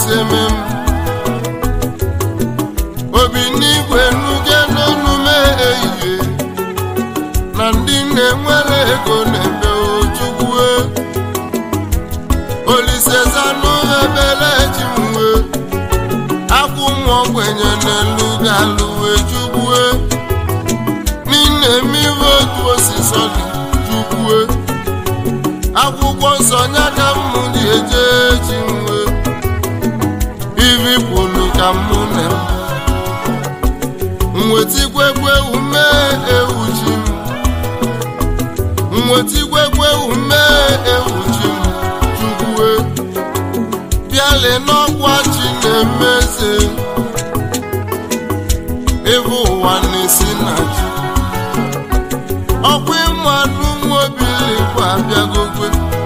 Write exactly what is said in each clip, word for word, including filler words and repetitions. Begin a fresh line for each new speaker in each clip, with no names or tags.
semem obi n'igwe nuge n'onume ehihie na ndị na-enwere ego na-ebe ojugwe olisezanụ ebele jimwe akwụ nwa ogbenye n'elu galụwe jugwe n'ime mmiri otu osisi dị jugwe akwụkwọ nsọ nya ka mmụ dị eje eji nwe ivi kwulu ka mmụ na mwetigwegwe ume ewu ji m mwetigwegwe ume ewu ji m jugwe bịale n'ọkwa chi na-emeze ebe ụwa na-esi na ji ọkwa ịmadụ nwobili kwa abịagogwe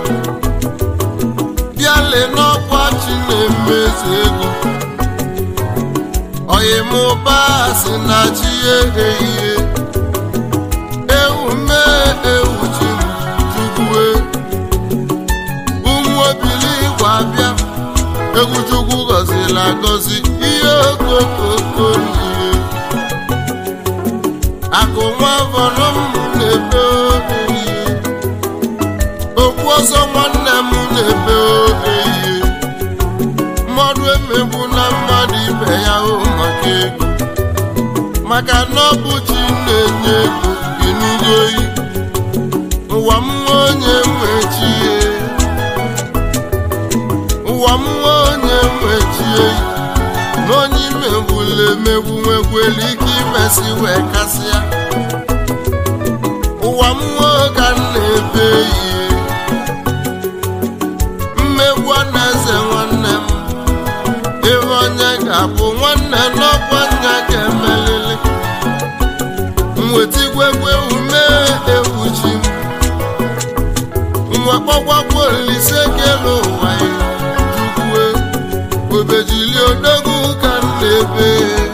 bịale n'ọkwa chi na-emeze ego oyimụba si na chi ehihie ewu mee ewu ji m jugwe ụmụobili kwa abịa egwu chukwu gọziri agọzi ihe okokoko n'ihe akụ nwa vọrọ m na-ebe ehihie okwu ọzọ nwanne m na-ebe ehihie mmadụ emegbu na mmadụ ibe ya hụ maka ego maka na ọ bụ chi na-enye ego ịnụgo oyi ụwa m nwa onye nwechie ụwa m nwa onye nwechie na onye imegbula emegbu nwekwere ike imesi wee kasịa ụwa m nwa ka m na-ebe ihe mmegbu na-eze nwanne m ebe onye ga-abụ nwanne n'ọkwa nya ga-emelili mwetigwegwe ume ewu ji m mwekpọkwakwa olise kele ụwa ya jugwe obejili odogwu ka m na-ebe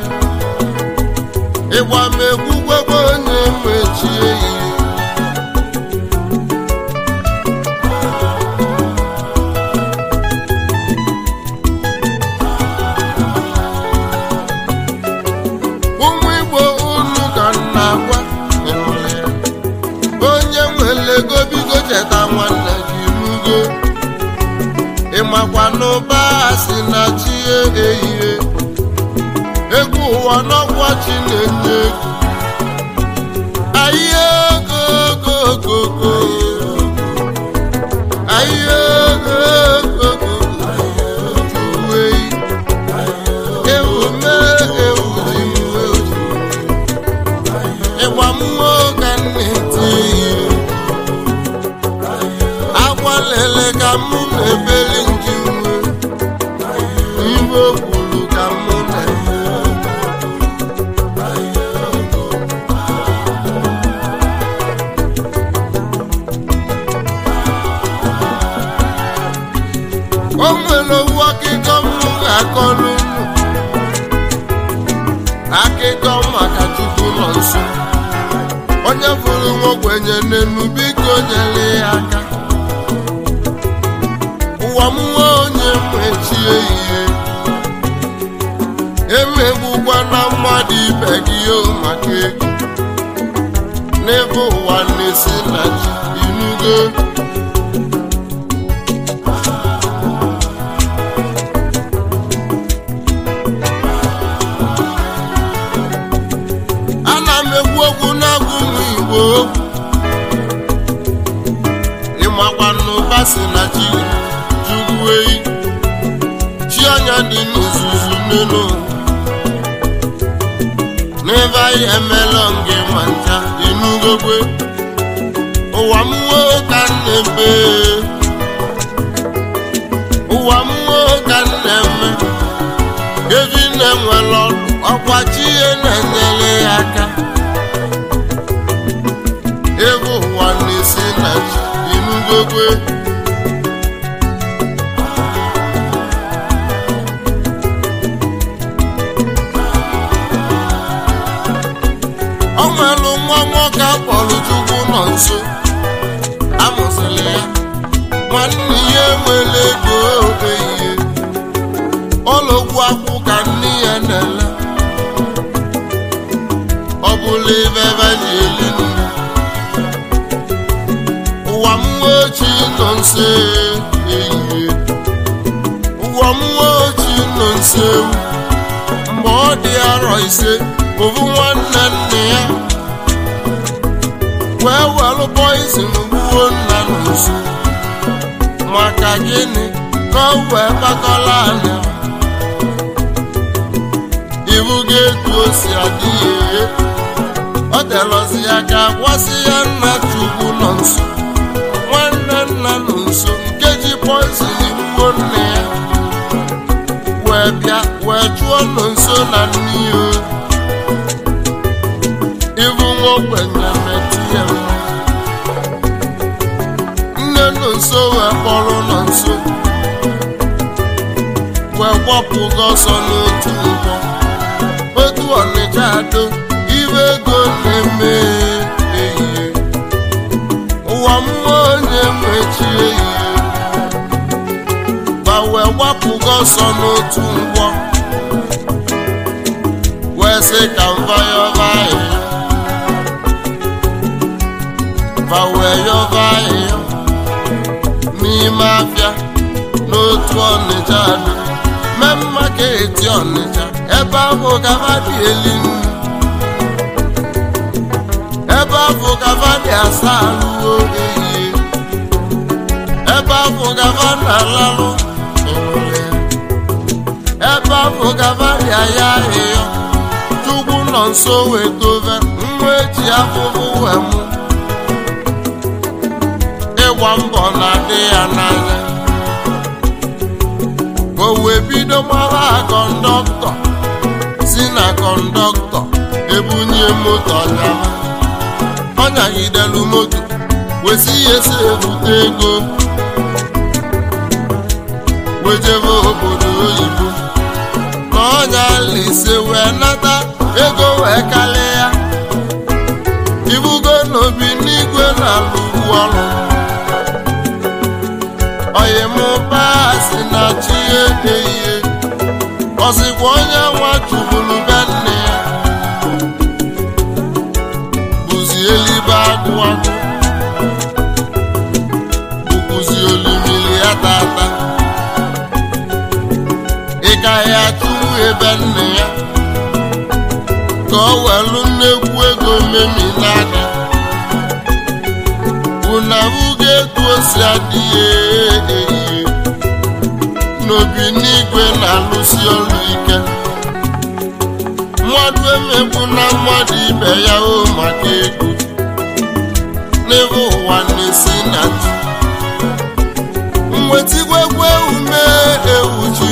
ịgba m egwu gwegwe onye mechie ihe cheta nwanne gị nugo ịmakwa n'ụba si na chi ehihie egwu ụwa n'ọkwa chi na-enye ego ahịa ego ego ego ahịa ego ego ego ewu mee ewu ji mwe ịgba mmụọ ka na-eti lele ka mụ na-ebeli ndị nwe iwe kwuru ka mụ na-eme o nwere owu akịkọ m ga-akọrọ unu akịkọ maka Chukwu nọ nso onye fụrụ nwa ogbenye n'enu biko nyere ya aka ụwa m nwa onye nwechie ihe emegbukwa na mmadụ ibe gị o maka ego n'ebe ụwa na-esi na ji inugo ana m egwu okwu na-agụ ụmụ Igbo okwu ịmakwa n'ụba si na ji chi anya dị n'ozuzu n'elu n'ebe anyị emela ngị ma ncha inugogwe ụwa m nwe ka na-ebe ụwa m nwe ka na-eme evi na-enwere ọrụ ọkwa chi ihe na-enyere ya aka ebe ụwa na-esi na chi inugogwe o nwere nwa nwoke akpọrọ Chukwu nọ nso amụsịrị ya nwanne ya enwere ego ehihie nọ nso ehihie ụwa mmụọ ojii nọ nso ewu mgbe ọ dị arọ ise ovu nwanne nne ya wee welụ poizin gbuo nna n'usu maka gịnị ka o wee kpakọla anya iwu ga-etu o si adị ihe ọ telọzi ya ka gwasị ya nna Chukwu nọ nso nwanne nna nọ nso nke ji poizin gbuo nne ya wee bịa wee chụọ nọ nso na nne ya ibu nwa ogbenye metụ ya nne nọ nso wee kpọrọ nọ nso wee gbapụga ọsọ n'otu ụgbọ otu Ọnịcha ado ibe ego na-eme ehihie ụwa mmụọ onye mechi ehihie ba wee gbapụga ọsọ n'otu ụgbọ wee sị ka mva yọba ahịhịa ba wee yọba ahịhịa n'ime afịa n'otu Ọnịcha ado mee mma ka eti Ọnịcha ebe ahụ gaba dị eli nnu ebe ahụ gaba dị asa alụwo ehihie ebe ahụ gaba na-alalụ ebe ahụ gaba dị aya ahịhịa Chukwu nọ nso wee dobe nwa eji afụfụ wee mụ ịgba mbọ na-adị ya n'anya o wee bido gbara kọndọktọ si na kọndọktọ ebunye moto ya ọ nyagidelu moto wesi ya esi ebute ego wejebe obodo oyibo na ọnya lise wee nata ego wee kalịa ya ibugo n'obi n'igwe na-alụbu ọrụ oyimụba si na chi ehihie ọzịkwa onye nwa chụburu be nne ya bụzi elibe agụ agụ bụkwụzi olimiri ya tata ịgaghị achụwu ebe nne ya ka ọ welu nnekwu ego memi n'aka unabuga etu o si adịghị ehihie n'obi n'igwe na-alụsi ọrụ ike mmadụ emegbu na mmadụ ibe ya o maka ego n'ebe ụwa na-esi na ji mwetigwegwe ume ewu ji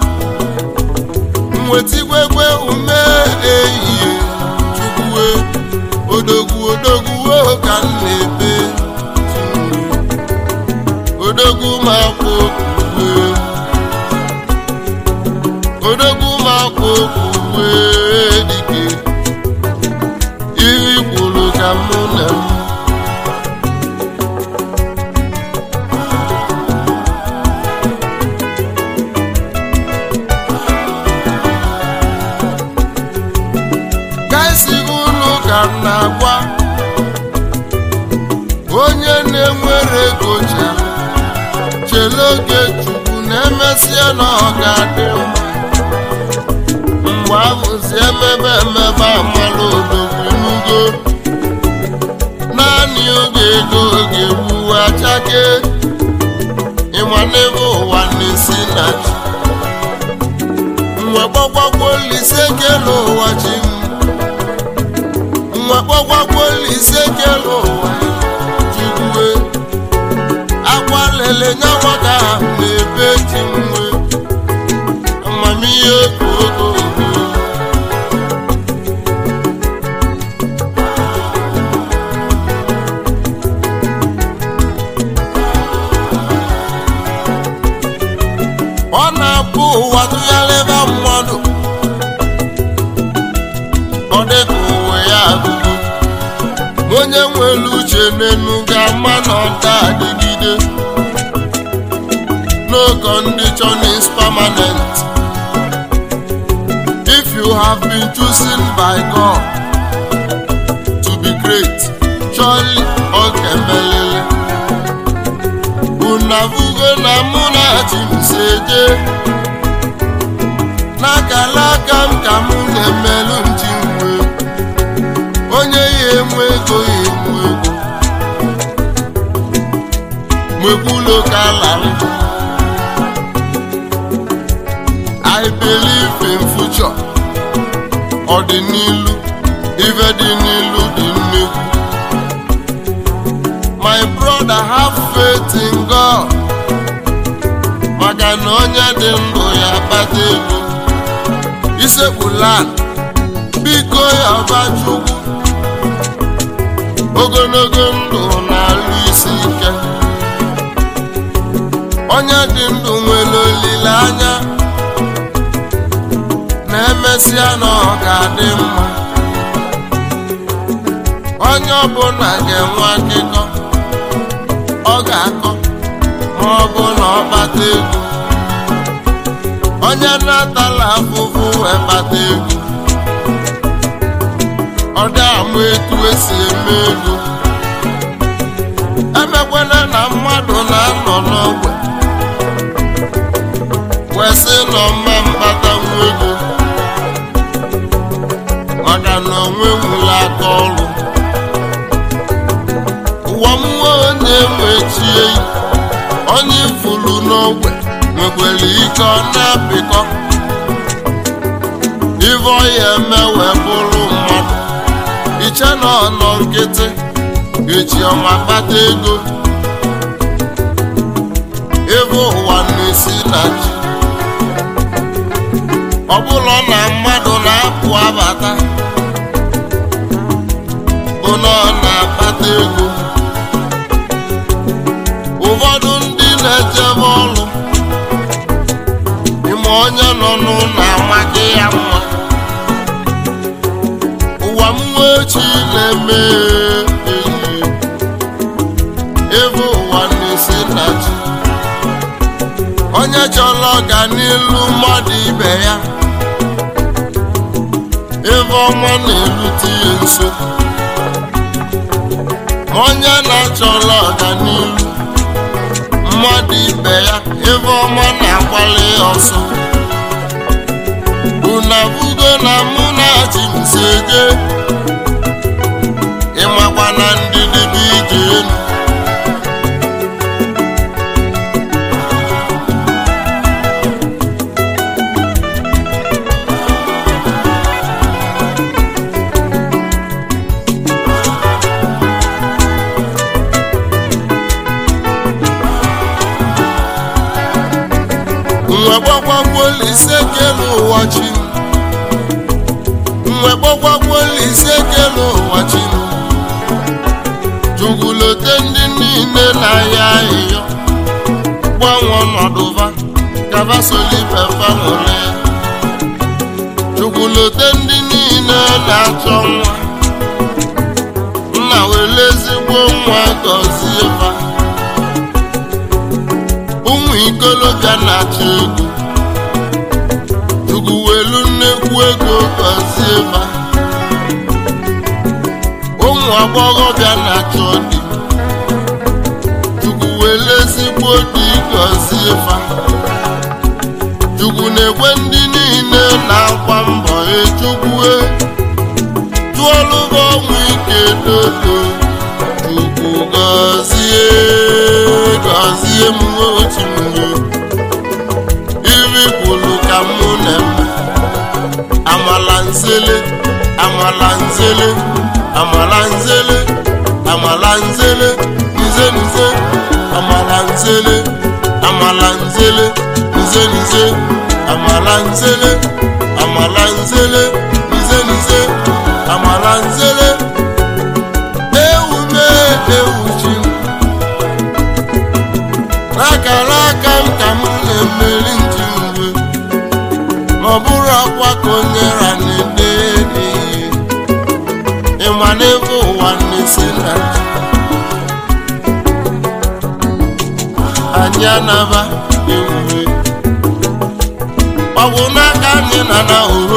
m mwetigwegwe ume ehihie Chukwue odogwu odogwu ka m na-ebe odogwu ma kwụ okwu odogwu ma kwụ okwu dike iri kwuru ka mụ na m gaisi unu ka m na-agwa onye na-enwere ego chere chele oge Chukwu na-emesịa na ọ ga-adị mma mgbe ahụzi emebe emebe amala odogwu n'ugo naanị oge ego oge gbuwe achake ịma n'ebe ụwa na-esi na chi nwe gbagwagwo Olise kele ụwa chi m nwe gbagwagwo Olise kele ụwa Chukwue akwa lele nyawa ka na-ebe ji nwe amamihe ogo ọ na-abụ ụwa tụgharịba mmadụ ọ dịka ụwa ya agụgo onye nwere uche n'enu ga-ama na ọda adịgide no condition is permanent if you have been chosen by God to be great surely ọ ga-emelele unavugo na mụ na chimseje n'akala aka m ka mụ na-emelụ nji mwe onye ya enwe ego ya enwe ego mwekwulo ka lara. I believe in future ọdịnilu ife dị n'ilu dị nnekwu. My brother have faith in God maka na onye dị ndụ ya akpata ego isekpula biko ya ọba Chukwu ogologo ndụ na-alụ isi ike. Onye dị ndụ nwere olileanya na-emesịa na ọ ga-adị mma. Onye ọbụla ga-enwe akụkọ ọ ga-akọ ma ọ bụ na ọ kpata ego. Onye na-atala afụfụ wee kpata ego ọ da-amụ etu esi eme ego. Emekwana na mmadụ na-anọ n'ogbe wee sị na ọma mkpatanwu ego maka na onwe nwụrụ aka ọrụ. Ụwa mmụọ onye nwechie onye ifulu n'ogbe nwekwere ike ọ na-apịkọ ife ọya eme wee bụrụ mmadụ. Iche na ọ nọ nkịtị echi ọma kpata ego. Ebe ụwa na-esi na chi ọ bụla na mmadụ na-apụ abata bụ na ọ na-akpata ego. Ụfọdụ ndị na-ejebe ọrụ ime onye nọ n'ụlọ amaghị ya mma. Ụwa mmụọ echi na-eme eyi ebe ụwa na-esi na chi. Onye chọrọ ọganilu mmadụ ibe ya ebe ọnwa na-erute ihe nso. Onye na-achọrọ ọganilu mmadụ ibe ya ebe ọma na-akwali ọsọ. Unavugo na mụ na chimseje ịmakwa na ndidi bụ ije enu. Nwe gbagwagwo Olise kele ụwa chi Nwe gbagwagwo Olise kele ụwa chi Chukwu-lote ndị niile na-ahịa ahịhịa gbanwe ọnọdụva kaba solibefa nwere. Chukwu-lote ndị niile na-achọ nwa nna were ezigbo nwa gọzie fa. Ụmụ ikolobịa na-achọ ego Chukwu welu nnekwu ego gọzie fa. Ụmụ agbọghọbịa na-achọ di Chukwu welu ezigbo di gọzie fa. Chukwu na-ekwe ndị niile na-akwa mbọ echukwu tụọlụba ọnwụ ike dodo. Chukwu gọzie gọzie m otu mgbe iri kwulu ka mụ na-eme. Amala nzele amala nzele amala nzele amala nzele nze nze amala nzele amala nzele nze nze amala nzele amala nzele nze nze amala nzele. Ewu mee ewu chi n'akara aka m ka m na-emeri nji mgbe ma ọ bụrụ akwa ka onye ra na-ede ihe ịma n'ebe ụwa na-esi na chi. Anyị anaba ewuwe ọ bụ n'aka anyị na na oro.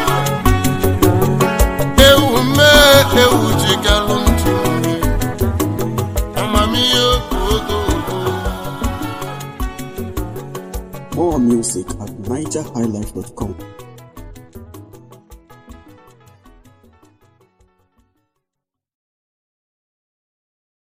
Ewu mee ewu ji galụ nji mgbe amamihe otu ogo ogo
music at niger high life dot com.